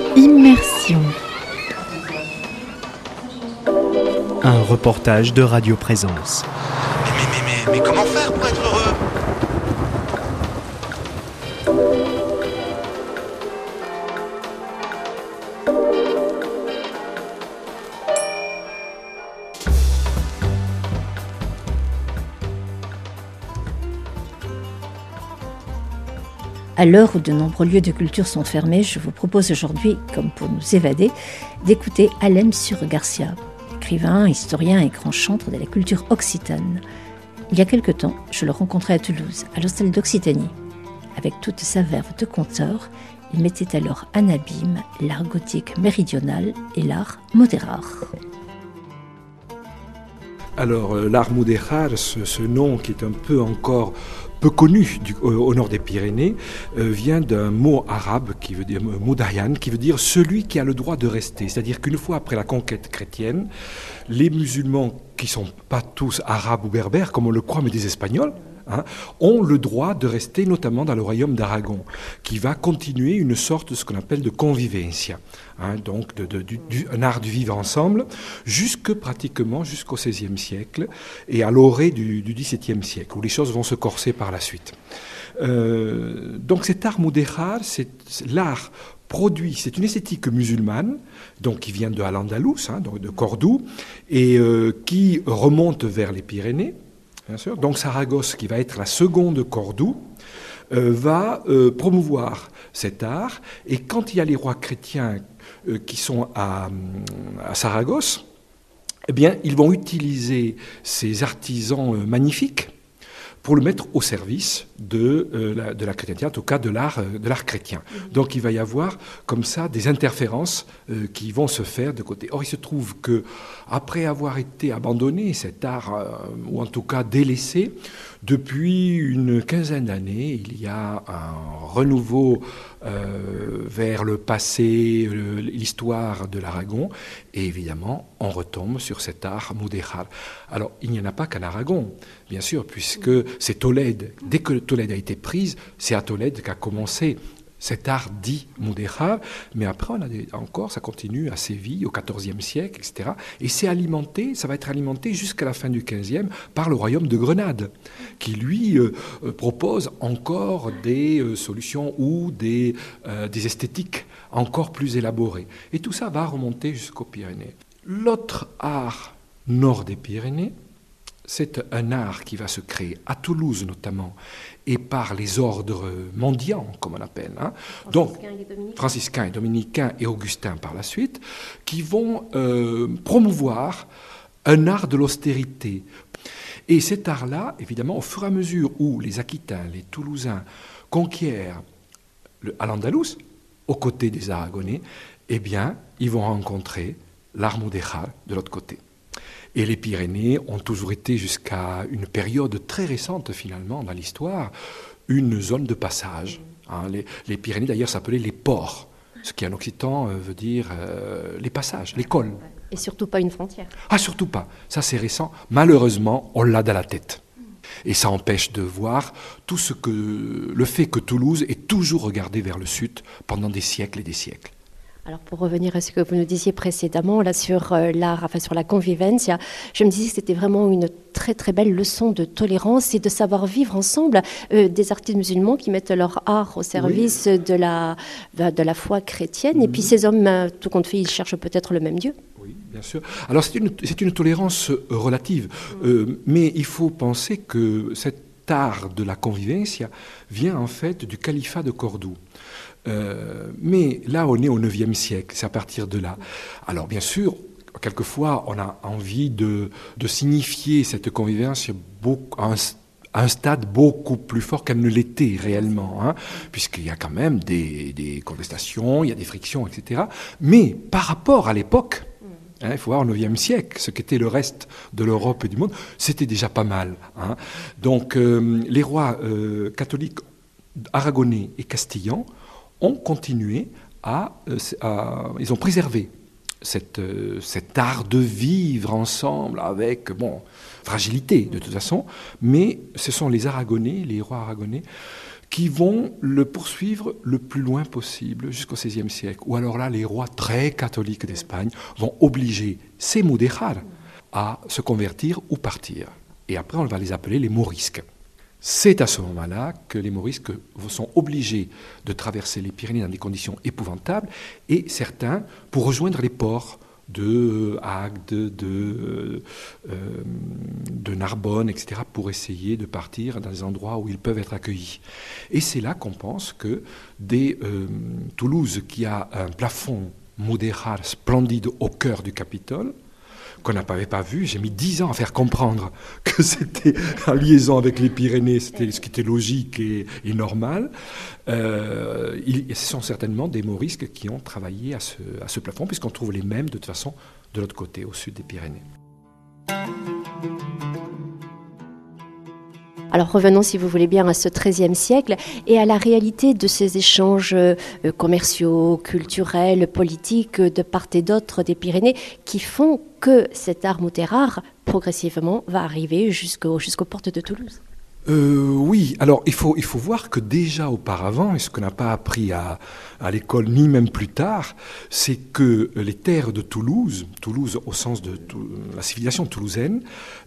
Immersion. Un reportage de Radio Présence. Mais comment faire pour être heureux ? À l'heure où de nombreux lieux de culture sont fermés, je vous propose aujourd'hui, comme pour nous évader, d'écouter Alem Sure Garcia, écrivain, historien et grand chantre de la culture occitane. Il y a quelque temps, je le rencontrais à Toulouse, à l'hostel d'Occitanie. Avec toute sa verve de conteur, il mettait alors en abîme l'art gothique méridional et l'art mudéjar. Alors, l'art mudéjar, ce nom qui est un peu encore peu connu au nord des Pyrénées, vient d'un mot arabe qui veut dire mudayan, qui veut dire celui qui a le droit de rester. C'est-à-dire qu'une fois après la conquête chrétienne, les musulmans qui ne sont pas tous arabes ou berbères, comme on le croit, mais des Espagnols, ont le droit de rester notamment dans le royaume d'Aragon, qui va continuer une sorte de ce qu'on appelle de convivencia, donc un art du vivre ensemble, pratiquement jusqu'au XVIe siècle et à l'orée du XVIIe siècle, où les choses vont se corser par la suite. Donc cet art mudéjar, c'est l'art produit, c'est une esthétique musulmane, donc qui vient de Al-Andalus, donc de Cordoue, et qui remonte vers les Pyrénées. Bien sûr. Donc Saragosse, qui va être la seconde Cordoue, va promouvoir cet art. Et quand il y a les rois chrétiens qui sont à Saragosse, eh bien, ils vont utiliser ces artisans magnifiques pour le mettre au service de la chrétienté, en tout cas de l'art chrétien. Donc il va y avoir comme ça des interférences qui vont se faire de côté. Or il se trouve que après avoir été abandonné, cet art, ou en tout cas délaissé, depuis une quinzaine d'années, il y a un renouveau vers le passé, l'histoire de l'Aragon, et évidemment, on retombe sur cet art mudéjar. Alors, il n'y en a pas qu'en Aragon, bien sûr, puisque c'est Tolède. Dès que Tolède a été prise, c'est à Tolède qu'a commencé cet art dit mudéjar, mais après, encore, ça continue à Séville, au XIVe siècle, etc. Et ça va être alimenté jusqu'à la fin du XVe par le royaume de Grenade, qui lui propose encore des solutions ou des esthétiques encore plus élaborées. Et tout ça va remonter jusqu'aux Pyrénées. L'autre art nord des Pyrénées, c'est un art qui va se créer à Toulouse notamment, et par les ordres mendiants, comme on appelle. Donc, franciscains et dominicains et augustins par la suite, qui vont promouvoir un art de l'austérité. Et cet art-là, évidemment, au fur et à mesure où les Aquitains, les Toulousains conquièrent Al-Andalus, aux côtés des Aragonais, eh bien, ils vont rencontrer l'art mudéjar de l'autre côté. Et les Pyrénées ont toujours été, jusqu'à une période très récente finalement dans l'histoire, une zone de passage. Les Pyrénées d'ailleurs s'appelaient les ports, ce qui en occitan veut dire les passages, les cols. Et surtout pas une frontière. Ah, surtout pas. Ça c'est récent. Malheureusement, on l'a dans la tête. Et ça empêche de voir le fait que Toulouse est toujours regardée vers le sud pendant des siècles et des siècles. Alors pour revenir à ce que vous nous disiez précédemment là sur l'art, sur la convivencia, je me disais que c'était vraiment une très très belle leçon de tolérance et de savoir vivre ensemble des artistes musulmans qui mettent leur art au service de la foi chrétienne. Et puis ces hommes, tout compte fait, ils cherchent peut-être le même Dieu. Oui, bien sûr. Alors c'est une tolérance relative, mais il faut penser que cet art de la convivencia vient en fait du califat de Cordoue. Mais là, on est au IXe siècle, c'est à partir de là. Alors, bien sûr, quelquefois, on a envie de signifier cette convivence à un stade beaucoup plus fort qu'elle ne l'était réellement, puisqu'il y a quand même des contestations, il y a des frictions, etc. Mais par rapport à l'époque, il faut voir au IXe siècle, ce qu'était le reste de l'Europe et du monde, c'était déjà pas mal. Donc, les rois catholiques aragonais et castillans ont continué ils ont préservé cet art de vivre ensemble avec, fragilité de toute façon, mais ce sont les Aragonais, les rois aragonais, qui vont le poursuivre le plus loin possible jusqu'au XVIe siècle. Ou alors là, les rois très catholiques d'Espagne vont obliger ces mudéjar à se convertir ou partir. Et après, on va les appeler les morisques. C'est à ce moment-là que les morisques sont obligés de traverser les Pyrénées dans des conditions épouvantables, et certains pour rejoindre les ports de Agde, de Narbonne, etc., pour essayer de partir dans des endroits où ils peuvent être accueillis. Et c'est là qu'on pense que dès Toulouse, qui a un plafond mudéjar splendide au cœur du Capitole, qu'on n'avait pas vu, j'ai mis 10 ans à faire comprendre que c'était en liaison avec les Pyrénées, c'était ce qui était logique et normal. Ce sont certainement des morisques qui ont travaillé à ce plafond, puisqu'on trouve les mêmes de toute façon de l'autre côté, au sud des Pyrénées. Alors revenons, si vous voulez bien, à ce XIIIe siècle et à la réalité de ces échanges commerciaux, culturels, politiques de part et d'autre des Pyrénées qui font que cet art mudéjar, progressivement, va arriver jusqu'aux portes de Toulouse. Oui, alors il faut voir que déjà auparavant, et ce qu'on n'a pas appris à l'école ni même plus tard, c'est que les terres de Toulouse au sens de la civilisation toulousaine,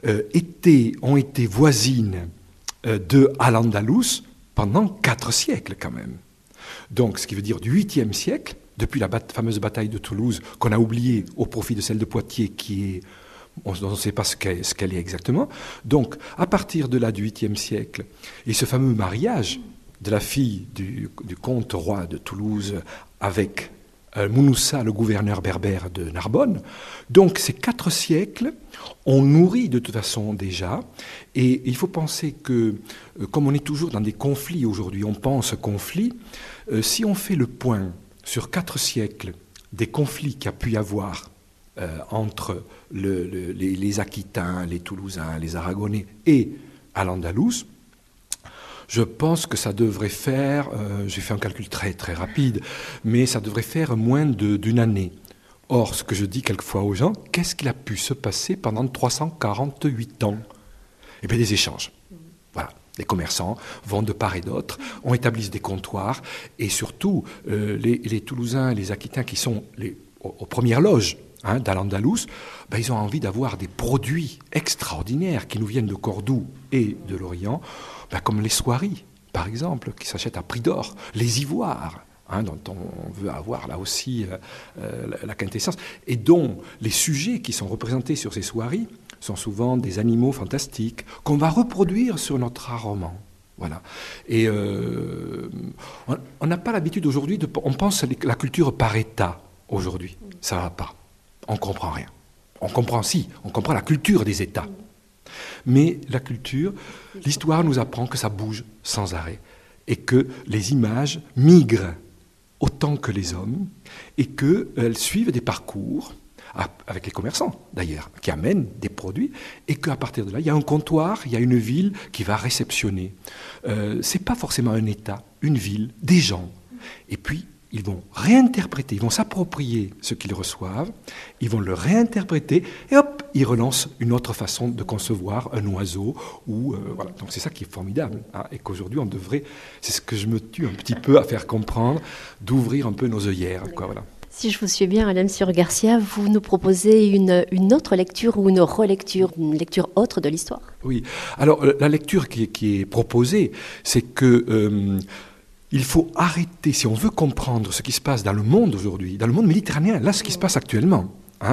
ont été voisines de Al-Andalus pendant 4 siècles quand même. Donc, ce qui veut dire du 8e siècle, depuis la fameuse bataille de Toulouse, qu'on a oubliée au profit de celle de Poitiers, on ne sait pas ce qu'elle est exactement. Donc, à partir de là, du 8e siècle, et ce fameux mariage de la fille du comte roi de Toulouse avec Mounoussa, le gouverneur berbère de Narbonne. Donc ces 4 siècles ont nourri de toute façon déjà, et il faut penser que, comme on est toujours dans des conflits aujourd'hui, on pense conflits, si on fait le point sur 4 siècles des conflits qu'il y a pu y avoir entre les Aquitains, les Toulousains, les Aragonais et Al-Andalus, je pense que ça devrait faire, j'ai fait un calcul très très rapide, mais ça devrait faire moins d'une année. Or, ce que je dis quelquefois aux gens, qu'est-ce qu'il a pu se passer pendant 348 ans? Eh bien, des échanges. Voilà. Les commerçants vont de part et d'autre, on établisse des comptoirs, et surtout, les Toulousains et les Aquitains qui sont aux premières loges d'Al-Andalus, ils ont envie d'avoir des produits extraordinaires qui nous viennent de Cordoue et de l'Orient, comme les soieries, par exemple, qui s'achètent à prix d'or, les ivoires, dont on veut avoir là aussi la quintessence, et dont les sujets qui sont représentés sur ces soieries sont souvent des animaux fantastiques qu'on va reproduire sur notre art roman. Voilà. Et on n'a pas l'habitude aujourd'hui, on pense la culture par état aujourd'hui. Ça ne va pas. On ne comprend rien. On comprend la culture des États. Mais la culture, l'histoire nous apprend que ça bouge sans arrêt et que les images migrent autant que les hommes et qu'elles suivent des parcours, avec les commerçants d'ailleurs, qui amènent des produits, et qu'à partir de là, il y a un comptoir, il y a une ville qui va réceptionner. Ce n'est pas forcément un État, une ville, des gens. Et puis, ils vont réinterpréter, ils vont s'approprier ce qu'ils reçoivent, ils vont le réinterpréter, et hop, ils relancent une autre façon de concevoir un oiseau. Voilà. Donc c'est ça qui est formidable, et qu'aujourd'hui on devrait, c'est ce que je me tue un petit peu à faire comprendre, d'ouvrir un peu nos œillères. Voilà. Si je vous suis bien, Alain Sur-Garcia, vous nous proposez une autre lecture ou une relecture, une lecture autre de l'histoire. Oui, alors la lecture qui est proposée, c'est que... il faut arrêter, si on veut comprendre ce qui se passe dans le monde aujourd'hui, dans le monde méditerranéen, là, ce qui se passe actuellement,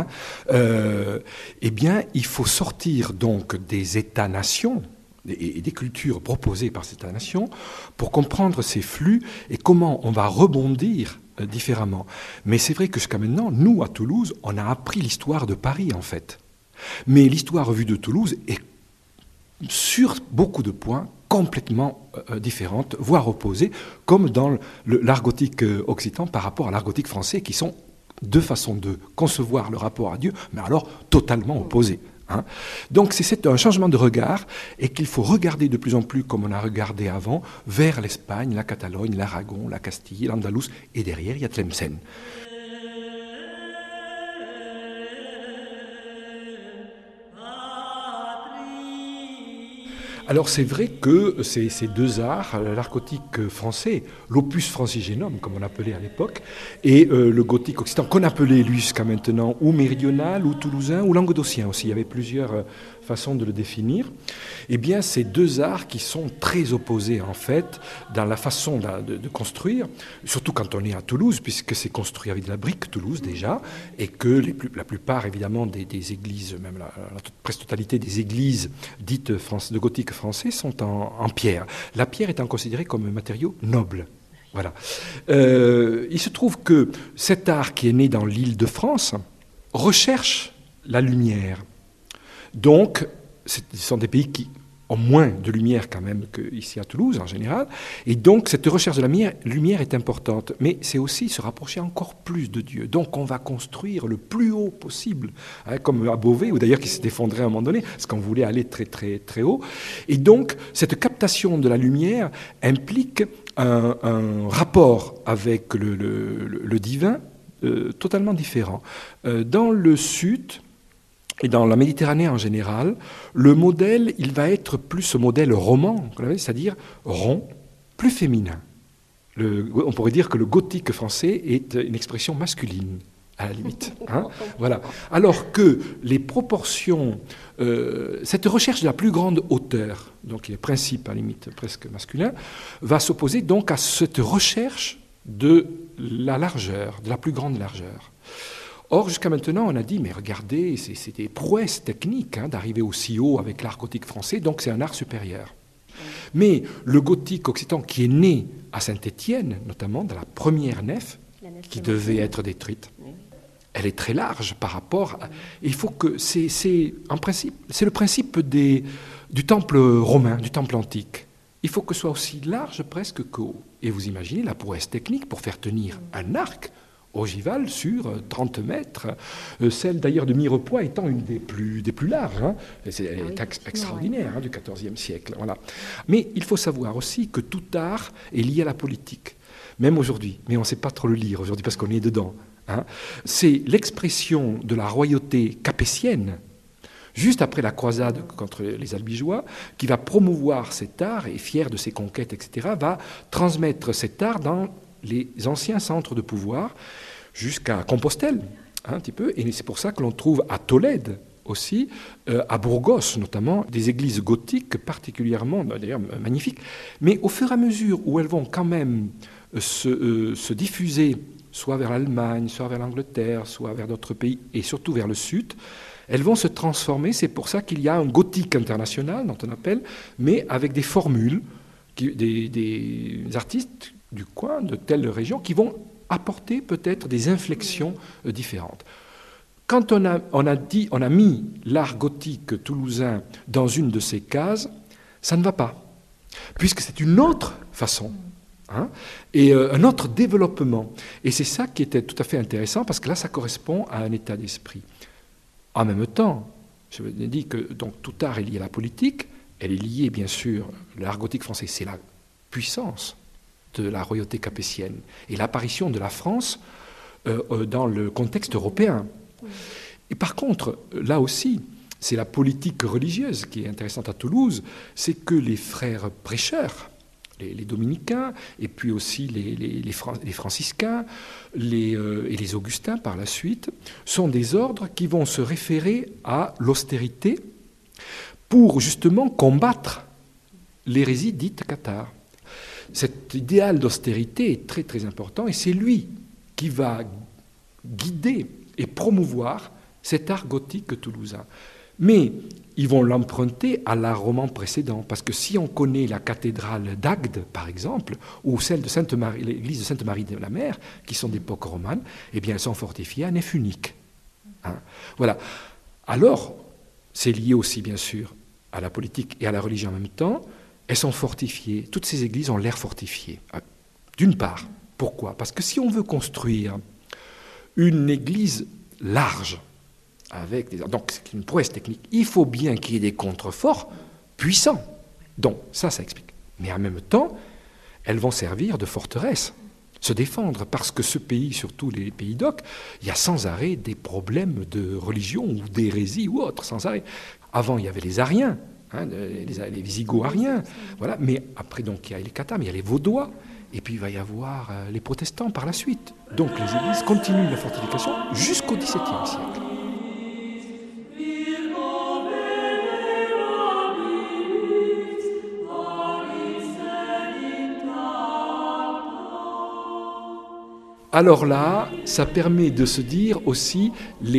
eh bien, il faut sortir donc des États-nations et des cultures proposées par ces États-nations pour comprendre ces flux et comment on va rebondir différemment. Mais c'est vrai que jusqu'à maintenant, nous, à Toulouse, on a appris l'histoire de Paris, en fait. Mais l'histoire vue de Toulouse est, sur beaucoup de points, complètement différentes, voire opposées, comme dans l'art gothique occitan par rapport à l'art gothique français, qui sont deux façons de concevoir le rapport à Dieu, mais alors totalement opposées. Donc c'est un changement de regard, et qu'il faut regarder de plus en plus, comme on a regardé avant, vers l'Espagne, la Catalogne, l'Aragon, la Castille, l'Andalous, et derrière il y a Tlemcen. Alors c'est vrai que ces deux arts, l'art gothique français, l'opus francigénum comme on l'appelait à l'époque, et le gothique occitan qu'on appelait lui jusqu'à maintenant ou méridional, ou toulousain, ou languedocien aussi, il y avait plusieurs façons de le définir, eh bien ces deux arts qui sont très opposés en fait dans la façon de construire, surtout quand on est à Toulouse, puisque c'est construit avec de la brique Toulouse déjà, et que la plupart évidemment des églises, même la presque totalité des églises dites de gothique français sont en pierre. La pierre étant considérée comme un matériau noble. Voilà. Il se trouve que cet art qui est né dans l'Île-de-France recherche la lumière. Donc, ce sont des pays qui ont moins de lumière quand même qu'ici à Toulouse en général. Et donc, cette recherche de la lumière est importante. Mais c'est aussi se rapprocher encore plus de Dieu. Donc, on va construire le plus haut possible, hein, comme à Beauvais, ou d'ailleurs qui s'est effondré à un moment donné, parce qu'on voulait aller très, très, très haut. Et donc, cette captation de la lumière implique un rapport avec le divin totalement différent. Dans le Sud et dans la Méditerranée en général, le modèle, il va être plus ce modèle roman, c'est-à-dire rond, plus féminin. On pourrait dire que le gothique français est une expression masculine, à la limite. Hein, voilà. Alors que les proportions, cette recherche de la plus grande hauteur, donc qui est le principe à la limite presque masculin, va s'opposer donc à cette recherche de la largeur, de la plus grande largeur. Or, jusqu'à maintenant, on a dit, mais regardez, c'est des prouesses techniques hein, d'arriver aussi haut avec l'art gothique français, donc c'est un art supérieur. Mais le gothique occitan qui est né à Saint-Étienne, notamment dans la première nef, qui devait être détruite, elle est très large par rapport à... Il faut que... C'est le principe du temple romain, du temple antique. Il faut que ce soit aussi large presque que haut. Et vous imaginez la prouesse technique pour faire tenir un arc ogival sur 30 mètres, celle d'ailleurs de Mirepoix étant une des plus larges. Hein. C'est extraordinaire hein, du XIVe siècle. Voilà. Mais il faut savoir aussi que tout art est lié à la politique, même aujourd'hui. Mais on ne sait pas trop le lire aujourd'hui parce qu'on est dedans. Hein. C'est l'expression de la royauté capétienne, juste après la croisade contre les Albigeois, qui va promouvoir cet art et, fier de ses conquêtes, etc., va transmettre cet art dans les anciens centres de pouvoir jusqu'à Compostelle, hein, un petit peu. Et c'est pour ça que l'on trouve à Tolède aussi, à Burgos notamment, des églises gothiques particulièrement, d'ailleurs magnifiques. Mais au fur et à mesure où elles vont quand même se diffuser, soit vers l'Allemagne, soit vers l'Angleterre, soit vers d'autres pays, et surtout vers le sud, elles vont se transformer. C'est pour ça qu'il y a un gothique international, dont on appelle, mais avec des formules, des artistes du coin, de telle région, qui vont apporter peut-être des inflexions différentes. Quand on a mis l'art gothique toulousain dans une de ces cases, ça ne va pas, puisque c'est une autre façon, hein, et un autre développement. Et c'est ça qui était tout à fait intéressant, parce que là, ça correspond à un état d'esprit. En même temps, je vous ai dit que donc, tout art est lié à la politique, elle est liée, bien sûr, l'art gothique français, c'est la puissance de la royauté capétienne et l'apparition de la France dans le contexte européen. Et par contre, là aussi, c'est la politique religieuse qui est intéressante à Toulouse, c'est que les frères prêcheurs, les dominicains, et puis aussi les franciscains et les augustins par la suite, sont des ordres qui vont se référer à l'austérité pour justement combattre l'hérésie dite cathare. Cet idéal d'austérité est très très important et c'est lui qui va guider et promouvoir cet art gothique toulousain. Mais ils vont l'emprunter à l'art roman précédent, parce que si on connaît la cathédrale d'Agde, par exemple, ou celle de Sainte-Marie, l'église de Sainte-Marie de la Mer, qui sont d'époque romane, eh bien elles sont fortifiées à nef unique. Hein, voilà. Alors, c'est lié aussi bien sûr à la politique et à la religion en même temps. Elles sont fortifiées, toutes ces églises ont l'air fortifiées. D'une part, pourquoi ? Parce que si on veut construire une église large, donc c'est une prouesse technique, il faut bien qu'il y ait des contreforts puissants. Donc ça explique. Mais en même temps, elles vont servir de forteresse, se défendre, parce que ce pays, surtout les pays d'Oc, il y a sans arrêt des problèmes de religion ou d'hérésie ou autre, sans arrêt. Avant, il y avait les Ariens, les Visigoth-ariens. Voilà. Mais après, donc, il y a les Cathares, mais il y a les Vaudois. Et puis, il va y avoir les protestants par la suite. Donc, les églises continuent la fortification jusqu'au XVIIe siècle. Alors là, ça permet de se dire aussi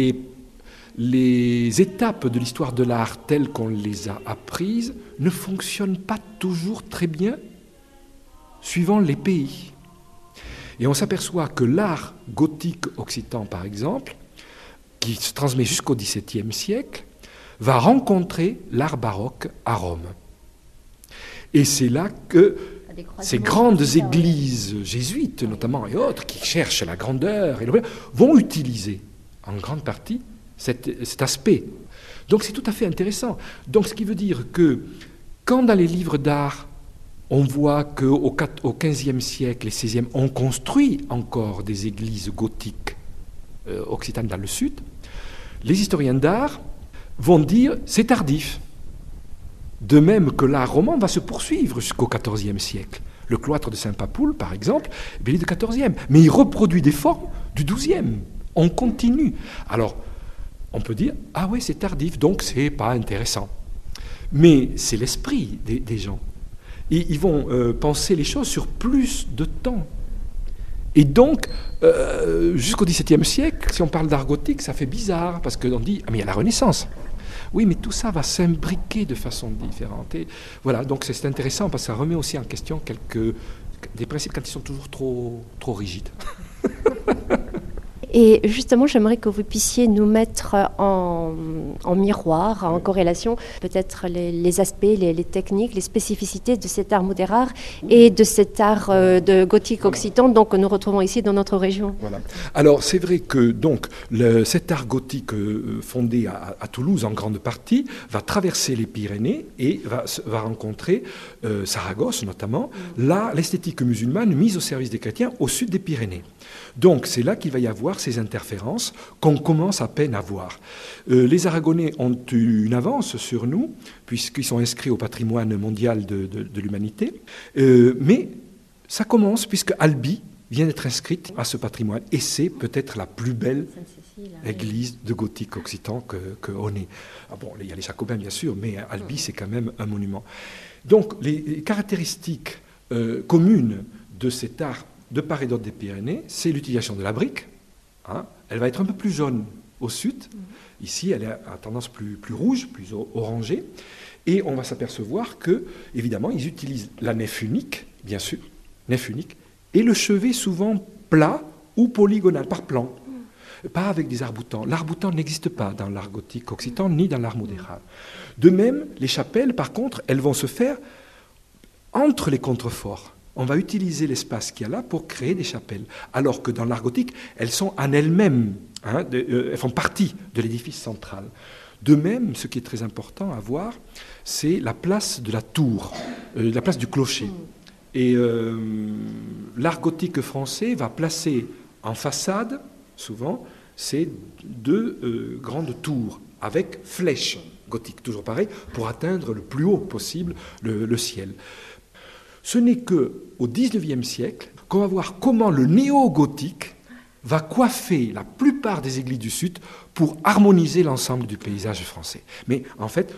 les étapes de l'histoire de l'art telles qu'on les a apprises ne fonctionnent pas toujours très bien suivant les pays. Et on s'aperçoit que l'art gothique occitan, par exemple, qui se transmet jusqu'au XVIIe siècle, va rencontrer l'art baroque à Rome. Et c'est là que ces grandes églises jésuites, notamment, et autres, qui cherchent la grandeur, vont utiliser en grande partie cet aspect. Donc c'est tout à fait intéressant. Donc ce qui veut dire que quand dans les livres d'art, on voit qu'au XVe siècle et XVIe, on construit encore des églises gothiques occitanes dans le sud, les historiens d'art vont dire c'est tardif. De même que l'art roman va se poursuivre jusqu'au XIVe siècle. Le cloître de Saint-Papoul, par exemple, il est du XIVe, mais il reproduit des formes du XIIe. On continue. Alors, on peut dire, ah oui, c'est tardif, donc c'est pas intéressant. Mais c'est l'esprit des gens. Et ils vont penser les choses sur plus de temps. Et donc, jusqu'au XVIIe siècle, si on parle d'art gothique, ça fait bizarre, parce qu'on dit, ah mais il y a la Renaissance. Oui, mais tout ça va s'imbriquer de façon différente. Et voilà, donc c'est intéressant, parce que ça remet aussi en question des principes quand ils sont toujours trop rigides. Et justement, j'aimerais que vous puissiez nous mettre en miroir, en corrélation, peut-être les aspects, les techniques, les spécificités de cet art modérard et de cet art de gothique occitan, donc, que nous retrouvons ici dans notre région. Voilà. Alors, c'est vrai que donc, cet art gothique fondé à Toulouse, en grande partie, va traverser les Pyrénées et va rencontrer Saragosse, notamment, l'esthétique musulmane mise au service des chrétiens au sud des Pyrénées. Donc, c'est là qu'il va y avoir ces interférences qu'on commence à peine à voir. Les Aragonais ont une avance sur nous, puisqu'ils sont inscrits au patrimoine mondial de l'humanité, mais ça commence puisque Albi vient d'être inscrite à ce patrimoine, et c'est peut-être la plus belle église de gothique occitan qu'on ait. Ah bon, il y a les Jacobins bien sûr, mais Albi c'est quand même un monument. Donc les caractéristiques communes de cet art de part et d'autre des Pyrénées, c'est l'utilisation de la brique. Elle va être un peu plus jaune au sud. Ici, elle a tendance plus rouge, plus orangée. Et on va s'apercevoir que, évidemment, ils utilisent la nef unique, bien sûr, nef unique, et le chevet souvent plat ou polygonal, par plan. Pas avec des arcs-boutants. L'arc-boutant n'existe pas dans l'art gothique occitan, ni dans l'art modéral. De même, les chapelles, par contre, elles vont se faire entre les contreforts. On va utiliser l'espace qu'il y a là pour créer des chapelles. Alors que dans l'art gothique, elles sont en elles-mêmes, elles font partie de l'édifice central. De même, ce qui est très important à voir, c'est la place de la tour, la place du clocher. Et l'art gothique français va placer en façade, souvent, ces deux grandes tours avec flèches gothiques, toujours pareil, pour atteindre le plus haut possible le ciel. Ce n'est qu'au XIXe siècle qu'on va voir comment le néo-gothique va coiffer la plupart des églises du Sud pour harmoniser l'ensemble du paysage français. Mais en fait,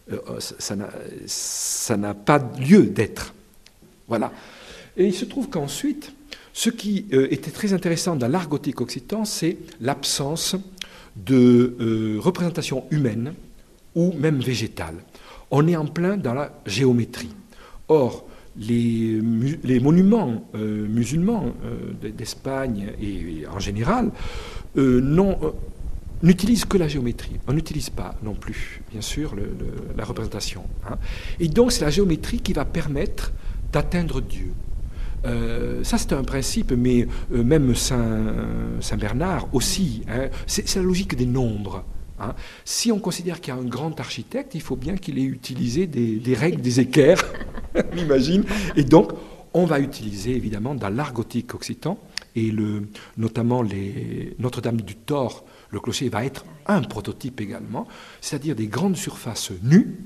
ça n'a pas lieu d'être. Voilà. Et il se trouve qu'ensuite, ce qui était très intéressant dans l'art gothique occitan, c'est l'absence de représentation humaine ou même végétale. On est en plein dans la géométrie. Or, les monuments musulmans d'Espagne et en général n'utilisent que la géométrie. On n'utilise pas non plus, bien sûr, la représentation. Et donc c'est la géométrie qui va permettre d'atteindre Dieu. Ça c'est un principe, mais même Saint Bernard aussi. C'est la logique des nombres. Si on considère qu'il y a un grand architecte, il faut bien qu'il ait utilisé des règles, des équerres, on imagine. Et donc, on va utiliser évidemment dans l'art gothique occitan, et notamment Notre-Dame du Thor, le clocher va être un prototype également, c'est-à-dire des grandes surfaces nues,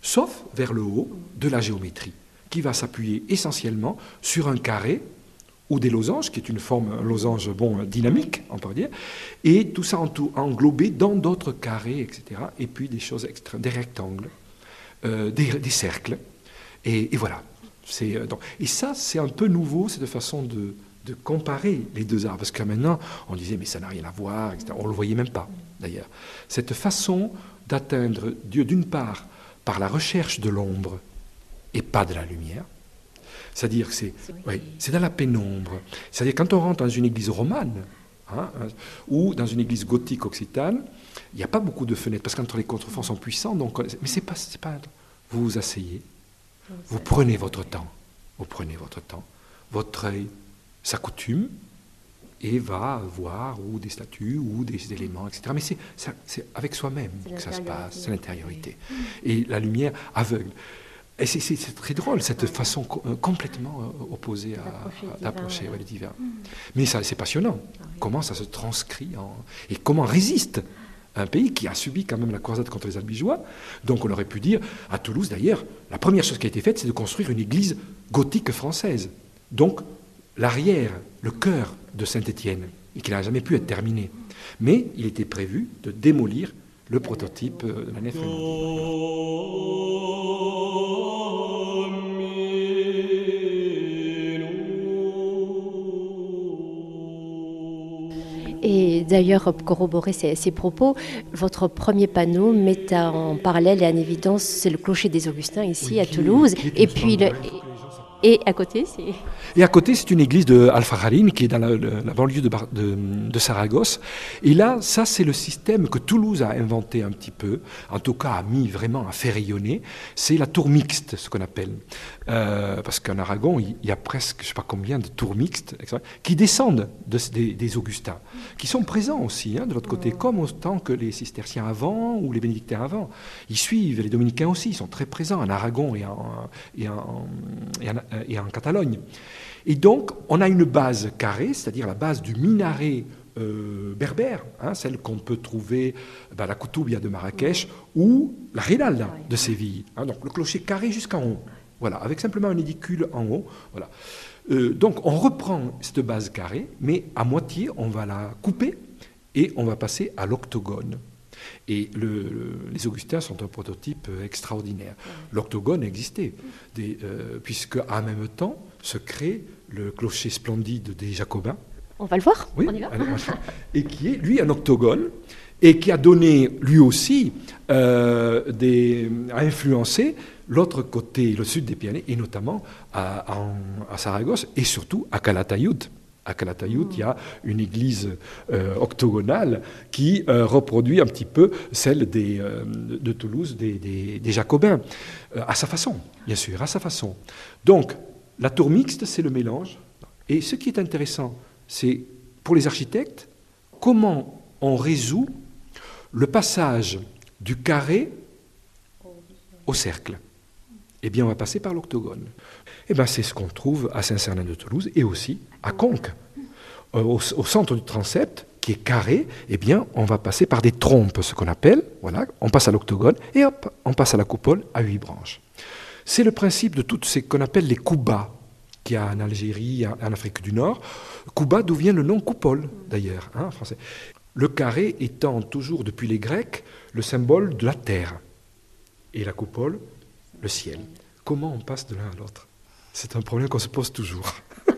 sauf vers le haut de la géométrie, qui va s'appuyer essentiellement sur un carré ou des losanges, qui est une forme, un losange dynamique, on peut dire, et tout ça englobé dans d'autres carrés, etc., et puis des choses des rectangles, des cercles, et voilà. Et ça, c'est un peu nouveau, cette façon de comparer les deux arts, parce que maintenant, on disait, mais ça n'a rien à voir, etc. On ne le voyait même pas, d'ailleurs. Cette façon d'atteindre Dieu, d'une part, par la recherche de l'ombre, et pas de la lumière, c'est-à-dire que c'est dans la pénombre. C'est-à-dire quand on rentre dans une église romane, ou dans une église gothique occitane, il n'y a pas beaucoup de fenêtres, parce qu'entre les contreforts sont puissants, donc, mais c'est pas. Vous vous asseyez, vous prenez votre temps, votre œil s'accoutume et va voir ou des statues ou des éléments, etc. Mais c'est avec soi-même que ça se passe, c'est l'intériorité. Et la lumière aveugle. Et c'est très drôle, cette façon complètement opposée d'approcher le divin. Mais c'est passionnant. Comment ça se transcrit et comment résiste un pays qui a subi quand même la croisade contre les Albigeois. Donc on aurait pu dire, à Toulouse d'ailleurs, la première chose qui a été faite, c'est de construire une église gothique française. Donc l'arrière, le cœur de Saint-Étienne, et qui n'a jamais pu être terminé. Mais il était prévu de démolir le prototype de la nef frémondine. Et d'ailleurs, pour corroborer ces propos, votre premier panneau met en parallèle et en évidence, c'est le clocher des Augustins ici à Toulouse. Et puis, et à côté, c'est... Et à côté, c'est une église de Alfajarín, qui est dans la banlieue de Saragosse. Et là, ça, c'est le système que Toulouse a inventé un petit peu, en tout cas a mis vraiment à faire rayonner. C'est la tour mixte, ce qu'on appelle. Parce qu'en Aragon, il y a presque, je ne sais pas combien de tours mixtes, etc., qui descendent des Augustins, qui sont présents aussi, de l'autre côté, comme autant que les cisterciens avant ou les bénédictins avant. Ils suivent, les dominicains aussi, ils sont très présents en Aragon et en Catalogne. Et donc, on a une base carrée, c'est-à-dire la base du minaret berbère, celle qu'on peut trouver à la Koutoubia de Marrakech ou la Rinalda de Séville. Donc le clocher carré jusqu'en haut, voilà, avec simplement un édicule en haut. Voilà. Donc on reprend cette base carrée, mais à moitié, on va la couper et on va passer à l'octogone. Et les Augustins sont un prototype extraordinaire. L'octogone existait, puisque en même temps se crée le clocher splendide des Jacobins. On va le voir, oui, on y va. Et qui est, lui, un octogone, et qui a donné, lui aussi, a influencé l'autre côté, le sud des Pyrénées, et notamment à Saragosse, et surtout à Calatayud. À Calatayud, il y a une église octogonale qui reproduit un petit peu celle de Toulouse, des Jacobins, à sa façon, bien sûr, à sa façon. Donc, la tour mixte, c'est le mélange. Et ce qui est intéressant, c'est, pour les architectes, comment on résout le passage du carré au cercle. Eh bien, on va passer par l'octogone. Eh bien, c'est ce qu'on trouve à Saint-Cernin-de-Toulouse et aussi à Conques. Au centre du transept, qui est carré, eh bien, on va passer par des trompes, ce qu'on appelle, voilà, on passe à l'octogone, et hop, on passe à la coupole à 8 branches. C'est le principe de toutes ces qu'on appelle les koubas, qu'il y a en Algérie, en Afrique du Nord. Kouba, d'où vient le nom coupole, d'ailleurs, en français. Le carré étant toujours, depuis les Grecs, le symbole de la terre, et la coupole, le ciel. Comment on passe de l'un à l'autre ? C'est un problème qu'on se pose toujours.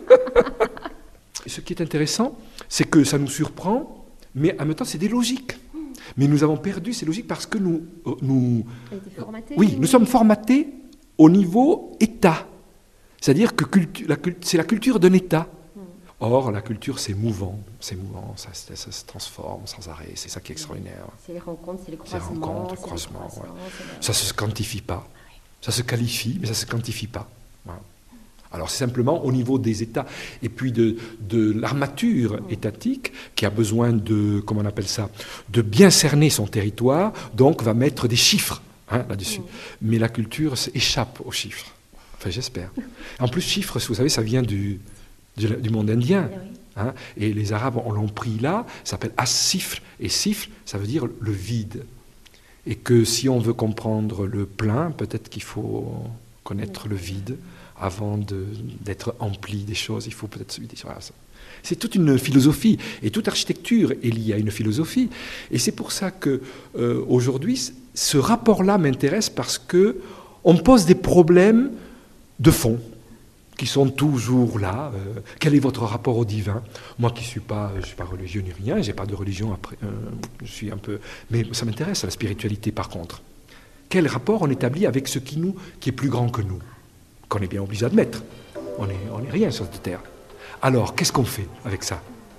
Ce qui est intéressant, c'est que ça nous surprend, mais en même temps, c'est des logiques. Mais nous avons perdu ces logiques parce que nous sommes formatés au niveau État. C'est-à-dire que c'est la culture d'un État. Or, la culture, c'est mouvant, ça se transforme sans arrêt, c'est ça qui est extraordinaire. C'est les rencontres, c'est les croisements. Ouais. Ça ne se quantifie pas. Ça se qualifie, mais ça ne se quantifie pas. Voilà. Alors, c'est simplement au niveau des États, et puis de l'armature étatique, qui a besoin de, comment on appelle ça, de bien cerner son territoire, donc va mettre des chiffres là-dessus. Mais la culture échappe aux chiffres. Enfin, j'espère. En plus, chiffres, vous savez, ça vient du monde indien. Et les Arabes l'ont pris là, ça s'appelle as-sifr, et sifr, ça veut dire le vide. Et que si on veut comprendre le plein, peut-être qu'il faut connaître le vide avant d'être empli des choses. Il faut peut-être se dire, voilà, c'est toute une philosophie, et toute architecture est liée à une philosophie. Et c'est pour ça que aujourd'hui, ce rapport-là m'intéresse parce que on pose des problèmes de fond qui sont toujours là. Quel est votre rapport au divin? Moi qui suis pas religieux ni rien, j'ai pas de religion après. Je suis un peu, mais ça m'intéresse la spiritualité par contre. Quel rapport on établit avec ce qui est plus grand que nous, qu'on est bien obligé d'admettre. On est rien sur cette terre. Alors, qu'est-ce qu'on fait avec ça?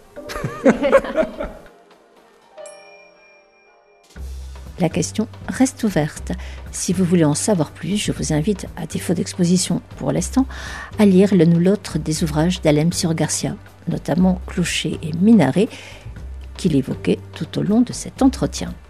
La question reste ouverte. Si vous voulez en savoir plus, je vous invite, à défaut d'exposition pour l'instant, à lire l'un ou l'autre des ouvrages d'Alem sur Garcia, notamment Clocher et Minaret, qu'il évoquait tout au long de cet entretien.